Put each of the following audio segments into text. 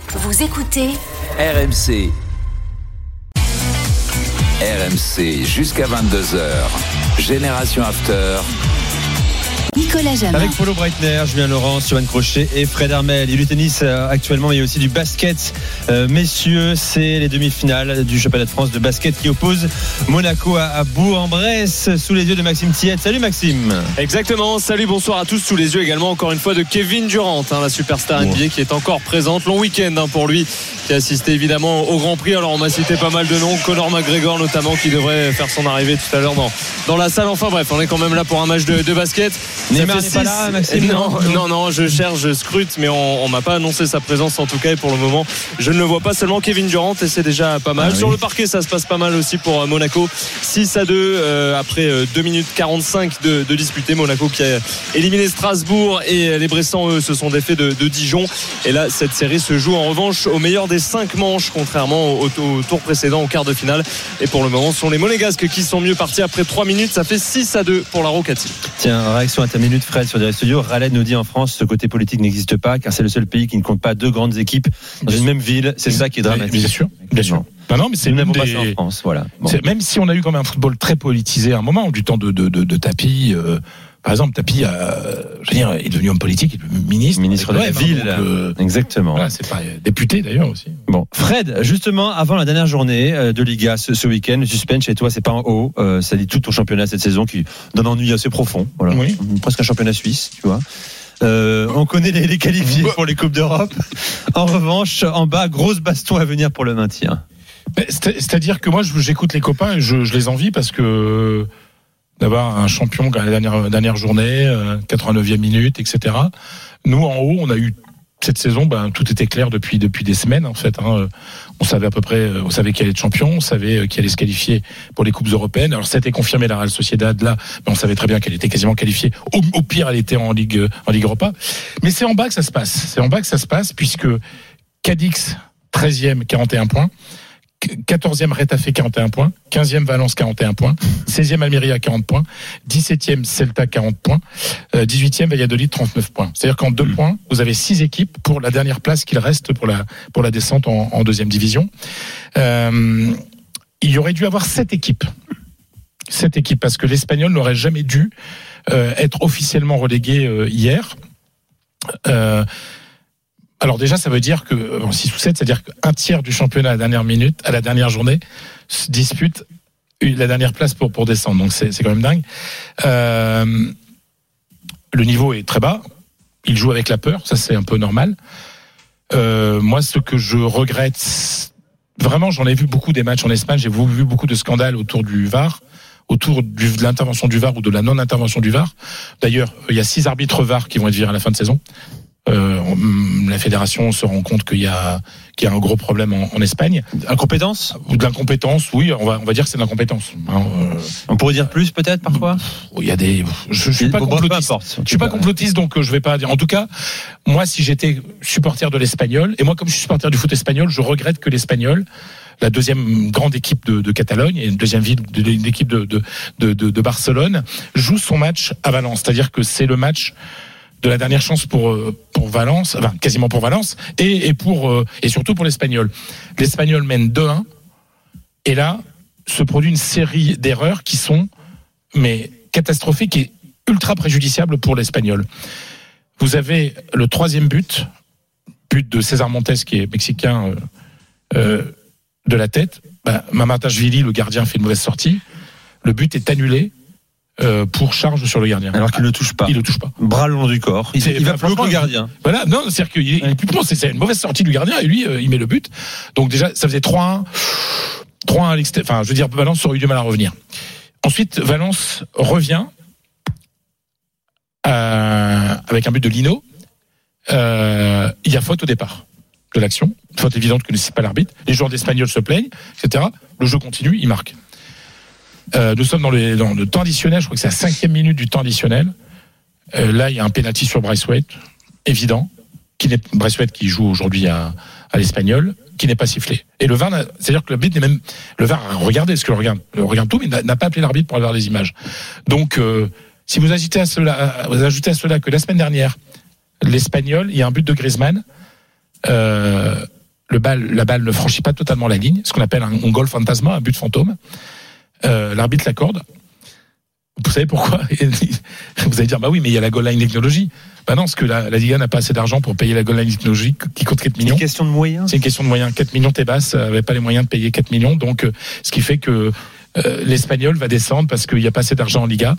Vous écoutez RMC. RMC jusqu'à 22h. Génération After. Nicolas Jamin. Avec Polo Breitner, Julien Laurence, Johan Crochet et Fred Hermel. Il y a du tennis actuellement, mais il y a aussi du basket. Messieurs, c'est les demi-finales du championnat de France de basket qui oppose Monaco à Bourg-en-Bresse sous les yeux de Maxime Thiette. Salut Maxime. Exactement, salut, bonsoir à tous, sous les yeux également encore une fois de Kevin Durant, la superstar NBA qui est encore présente. Long week-end pour lui, qui a assisté évidemment au Grand Prix. Alors on m'a cité pas mal de noms, Conor McGregor notamment, qui devrait faire son arrivée tout à l'heure dans la salle. Enfin bref, on est quand même là pour un match de basket. Neymar n'est pas là, Maxime? Non, je cherche, je scrute, mais on m'a pas annoncé sa présence en tout cas, et pour le moment je ne le vois pas. Seulement Kevin Durant, et c'est déjà pas mal. Sur le parquet, ça se passe pas mal aussi pour Monaco. 6-2 après 2 minutes 45 de disputé. Monaco qui a éliminé Strasbourg, et les Bressans, eux, se sont défaits de Dijon. Et là, cette série se joue en revanche au meilleur des 5 manches, contrairement au tour précédent, au quart de finale. Et pour le moment, ce sont les Monégasques qui sont mieux partis après 3 minutes. Ça fait 6-2 pour la Rocati. Tiens, réaction à ta minute, Fred, sur Direct Studio. Raled nous dit en France, ce côté politique n'existe pas, car c'est le seul pays qui ne compte pas 2 grandes équipes dans une même ville. C'est ça qui est dramatique. Bien sûr. Non, mais c'est une des... en France, voilà. Bon. Même si on a eu quand même un football très politisé à un moment, du temps de Tapi. Par exemple, Tapi, est devenu homme politique, il est ministre de la ville. Exactement. Voilà, c'est pas député d'ailleurs aussi. Bon, Fred, justement, avant la dernière journée de Liga ce week-end, le suspense chez toi, c'est pas en haut. Ça dit tout ton championnat cette saison qui donne un ennui assez profond. Voilà. Oui. Presque un championnat suisse, tu vois. On connaît les qualifiés pour les Coupes d'Europe. En revanche, en bas, grosse baston à venir pour le maintien. C'est-à-dire que moi, j'écoute les copains et je les envie parce que d'avoir un champion à la dernière journée, 89e minute, etc. Nous, en haut, on a eu cette saison, tout était clair depuis des semaines, en fait. On savait à peu près, on savait qui allait être champion, on savait qui allait se qualifier pour les Coupes européennes. Alors, ça a été confirmé, la Real Sociedad, là, mais on savait très bien qu'elle était quasiment qualifiée. Au pire, elle était en Ligue Europa. Mais c'est en bas que ça se passe. C'est en bas que ça se passe, puisque Cadix, 13e, 41 points. 14e Retafe 41 points, 15e Valence 41 points, 16e Almeria 40 points, 17e Celta 40 points, 18e Valladolid 39 points. C'est-à-dire qu'en 2 points, vous avez 6 équipes pour la dernière place qu'il reste pour la descente en deuxième division. Il y aurait dû avoir 7 équipes. 7 équipes, parce que l'Espagnol n'aurait jamais dû être officiellement relégué hier. Alors déjà, ça veut dire que 6 ou 7, c'est-à-dire qu'un tiers du championnat à la dernière journée se dispute la dernière place pour descendre. Donc c'est quand même dingue. Le niveau est très bas. Il joue avec la peur, ça c'est un peu normal. Moi, ce que je regrette, vraiment, j'en ai vu beaucoup des matchs en Espagne. J'ai vu beaucoup de scandales autour du VAR, autour de l'intervention du VAR ou de la non-intervention du VAR. D'ailleurs, il y a 6 arbitres VAR qui vont être virés à la fin de saison. La fédération se rend compte qu'il y a un gros problème en Espagne. Incompétence ? Ou de l'incompétence, oui, on va dire que c'est de l'incompétence. On pourrait dire plus peut-être parfois. Il y a des. Je suis pas complotiste. Je suis pas complotiste, donc je vais pas dire. En tout cas, moi, si j'étais supporter de l'Espagnol, et moi comme je suis supporter du foot espagnol, je regrette que l'Espagnol, la deuxième grande équipe de Catalogne et une deuxième ville d'équipe de Barcelone, joue son match à Valence. C'est-à-dire que c'est le match de la dernière chance pour Valence, enfin quasiment pour Valence, et surtout pour l'Espagnol. L'Espagnol mène 2-1, et là se produit une série d'erreurs qui sont catastrophiques et ultra préjudiciables pour l'Espagnol. Vous avez le 3e but de César Montes, qui est mexicain, de la tête. Mamatashvili, le gardien, fait une mauvaise sortie. Le but est annulé pour charge sur le gardien. Alors qu'il ne touche pas. Il ne touche pas. Bras le long du corps. Il va plus haut que le gardien. Voilà, non, c'est-à-dire qu'il est plus bon, c'est une mauvaise sortie du gardien, et lui, il met le but. Donc déjà, ça faisait 3-1 à l'extérieur. Enfin, je veux dire, Valence aurait eu du mal à revenir. Ensuite, Valence revient avec un but de Lino. Il y a faute au départ de l'action. Faute évidente que ne cite pas l'arbitre. Les joueurs d'Espagnols se plaignent, etc. Le jeu continue, il marque. Nous sommes dans le temps additionnel, je crois que c'est la 5e minute du temps additionnel. Là, il y a un penalty sur Braithwaite, évident, Braithwaite qui joue aujourd'hui à l'Espagnol, qui n'est pas sifflé. Et le VAR, c'est-à-dire que le VAR a regardé, parce que le regarde tout, mais n'a pas appelé l'arbitre pour aller voir les images. Donc, si vous ajoutez à cela que la semaine dernière, l'Espagnol, il y a un but de Griezmann, la balle ne franchit pas totalement la ligne, ce qu'on appelle un goal fantasma, un but fantôme. L'arbitre l'accorde. Vous savez pourquoi? Vous allez dire, bah oui, mais il y a la goal line technologie. Bah non, parce que la Liga n'a pas assez d'argent pour payer la goal line technologie qui coûte 4 millions. C'est une question de moyens. C'est une question de moyens. 4 millions, Tebas n'avait pas les moyens de payer 4 millions. Donc, ce qui fait que l'Espagnol va descendre parce qu'il n'y a pas assez d'argent en Liga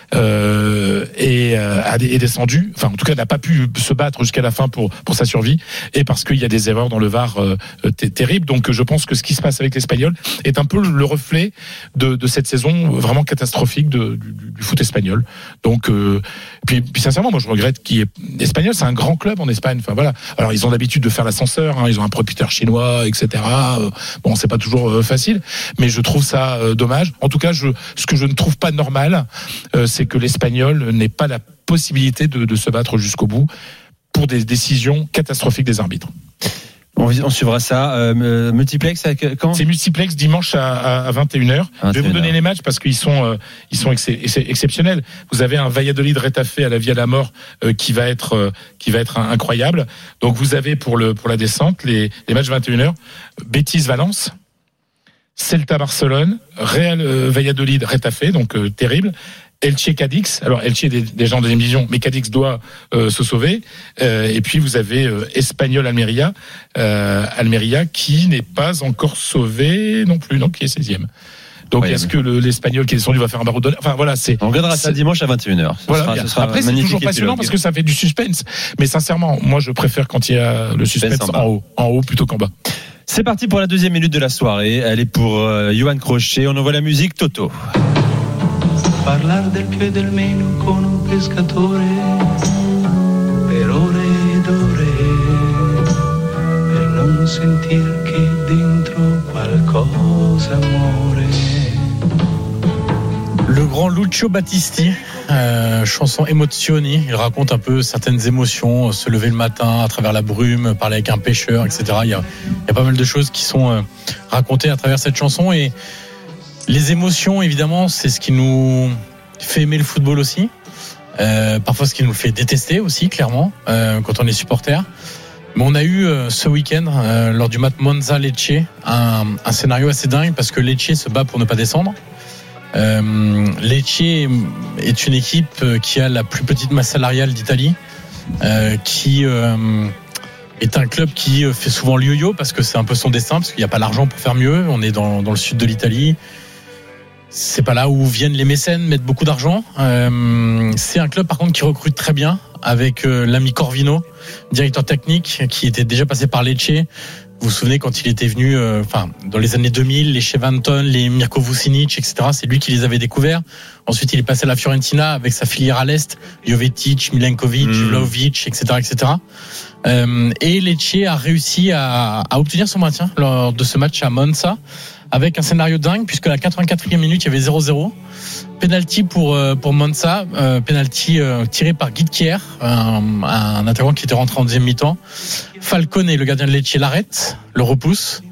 et est descendu. Enfin, en tout cas, n'a pas pu se battre jusqu'à la fin pour sa survie et parce qu'il y a des erreurs dans le VAR terribles. Donc, je pense que ce qui se passe avec l'Espagnol est un peu le reflet de cette saison vraiment catastrophique du foot espagnol. Donc, puis sincèrement, moi, je regrette l'Espagnol, c'est un grand club en Espagne. Enfin voilà. Alors, ils ont l'habitude de faire l'ascenseur. Hein, ils ont un propriétaire chinois, etc. Bon, c'est pas toujours facile, mais je trouve ça dommage. En tout cas, ce que je ne trouve pas normal, c'est que l'Espagnol n'ait pas la possibilité de se battre jusqu'au bout pour des décisions catastrophiques des arbitres. On suivra ça. Multiplex, quand? C'est multiplex dimanche à 21h. Je vais vous donner les matchs parce qu'ils sont exceptionnels. Vous avez un Valladolid Retafe à la vie à la mort qui va être incroyable. Donc vous avez pour la descente les matchs 21h. Betis Valence, Celta Barcelone, Real Valladolid Retafe, donc terrible. Elche Cadix, alors Elche est déjà en deuxième division, mais Cadix doit se sauver. Et puis vous avez Espanyol Almeria, qui n'est pas encore sauvé non plus, donc qui est 16e. Donc est-ce que l'Espagnol qui est descendu va faire un barreau d'honneur? Enfin voilà, on regardera ça dimanche à 21h. Voilà, après c'est toujours passionnant parce que ça fait du suspense. Mais sincèrement, moi je préfère quand il y a le suspense en haut plutôt qu'en bas. C'est parti pour la deuxième minute de la soirée. Elle est pour Johan Crochet. On envoie la musique Toto. Parlar del più e del meno con un pescatore per ore ed ore per non sentir che dentro qualcosa muore. Le grand Lucio Battisti, chanson Emozioni, il raconte un peu certaines émotions, se lever le matin à travers la brume, parler avec un pêcheur, etc. Il y a pas mal de choses qui sont racontées à travers cette chanson et les émotions, évidemment, c'est ce qui nous fait aimer le football aussi. Parfois, ce qui nous fait détester aussi, clairement, quand on est supporter. Mais on a eu ce week-end, lors du match Monza-Lecce, un scénario assez dingue parce que Lecce se bat pour ne pas descendre. Lecce est une équipe qui a la plus petite masse salariale d'Italie, qui est un club qui fait souvent le yo-yo parce que c'est un peu son destin, parce qu'il n'y a pas l'argent pour faire mieux. On est dans le sud de l'Italie. C'est pas là où viennent les mécènes mettre beaucoup d'argent. C'est un club par contre qui recrute très bien avec l'ami Corvino, directeur technique, qui était déjà passé par Lecce. Vous vous souvenez quand il était venu, dans les années 2000, les Chevanton, les Mirko Vucinic, etc. C'est lui qui les avait découverts. Ensuite, il est passé à la Fiorentina avec sa filière à l'est, Jovetic, Milenkovic, Vlahovic, etc., etc. Et Lecce a réussi à obtenir son maintien lors de ce match à Monza avec un scénario dingue puisque à la 84e minute, il y avait 0-0. Penalty pour Monza, penalty tiré par Guitkier, un attaquant qui était rentré en deuxième mi-temps. Falcone, le gardien de Lecce, l'arrête, le repousse.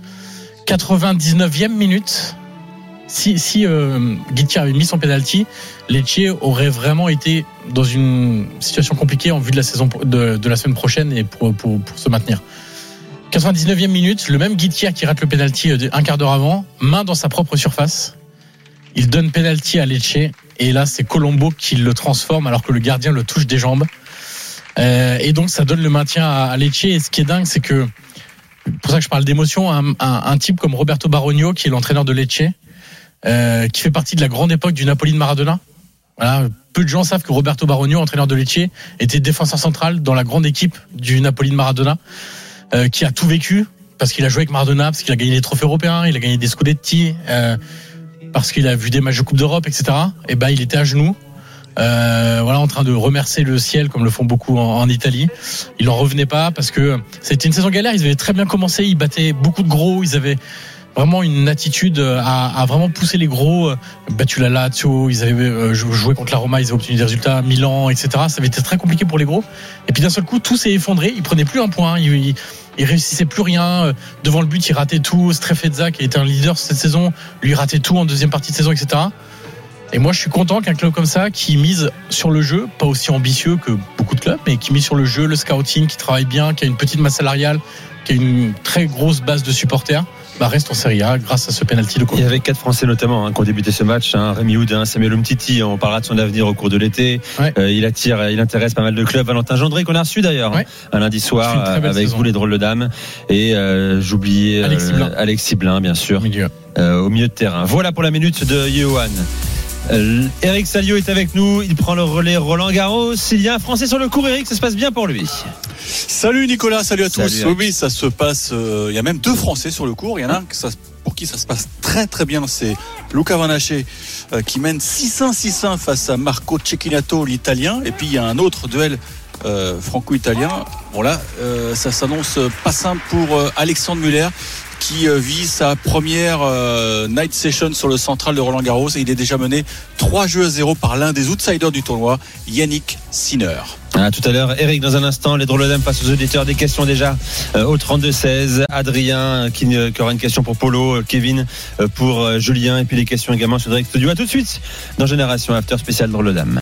99e minute. Si Guitkier avait mis son penalty, Lecce aurait vraiment été dans une situation compliquée en vue de la saison de la semaine prochaine et pour se maintenir. 99e minute, le même Guitkier qui rate le penalty un quart d'heure avant, main dans sa propre surface. Il donne penalty à Lecce et là c'est Colombo qui le transforme alors que le gardien le touche des jambes. Et donc ça donne le maintien à Lecce. Et ce qui est dingue, c'est que, pour ça que je parle d'émotion, un type comme Roberto Barogno, qui est l'entraîneur de Lecce, qui fait partie de la grande époque du Napoli de Maradona. Voilà, peu de gens savent que Roberto Barogno, entraîneur de Lecce, était défenseur central dans la grande équipe du Napoli de Maradona, qui a tout vécu parce qu'il a joué avec Maradona, parce qu'il a gagné des trophées européens, il a gagné des Scudetti, parce qu'il a vu des matchs de Coupe d'Europe, etc. Et il était à genoux, en train de remercier le ciel comme le font beaucoup en Italie. Il en revenait pas parce que c'était une saison galère. Ils avaient très bien commencé, ils battaient beaucoup de gros, ils avaient vraiment une attitude à vraiment pousser les gros, battu la Lazio, ils avaient joué contre la Roma, ils avaient obtenu des résultats, Milan, etc. Ça avait été très compliqué pour les gros. Et puis d'un seul coup, tout s'est effondré. Ils prenaient plus un point, ils réussissaient plus rien. Devant le but, ils rataient tout. Strefezza, qui était un leader cette saison, lui ratait tout en deuxième partie de saison, etc. Et moi, je suis content qu'un club comme ça, qui mise sur le jeu, pas aussi ambitieux que beaucoup de clubs, mais qui mise sur le jeu, le scouting, qui travaille bien, qui a une petite masse salariale, qui a une très grosse base de supporters, reste en Serie A grâce à ce penalty de Coquelin. Il y avait 4 Français notamment qui ont débuté ce match. Rémi Houd, Samuel Umtiti, on parlera de son avenir au cours de l'été. Ouais. Il intéresse pas mal de clubs. Valentin Gendré, qu'on a reçu d'ailleurs un lundi soir avec saison. Vous les drôles de dames. Et j'oubliais Alexis Blin, bien sûr, au milieu de terrain. Voilà pour la minute de Johan. Eric Salio est avec nous, il prend le relais Roland Garros. Il y a un Français sur le court, Eric, ça se passe bien pour lui. Salut Nicolas, salut à tous. Oui, ça se passe. Il y a même 2 Français sur le court. Il y en a un pour qui ça se passe très très bien. C'est Luca Van Haché qui mène 6-1, 6-1 face à Marco Cecchinato, l'Italien. Et puis il y a un autre duel franco-italien. Bon là, ça s'annonce pas simple pour Alexandre Muller, qui vit sa première night session sur le central de Roland Garros, et il est déjà mené 3-0 par l'un des outsiders du tournoi, Yannick Sinner. Tout à l'heure, Eric, dans un instant, les drôles de dames face aux auditeurs. Des questions déjà au 32-16. Adrien qui aura une question pour Polo, Kevin pour Julien, et puis les questions également sur Direct Studio. À tout de suite dans Génération After spécial drôles de dames.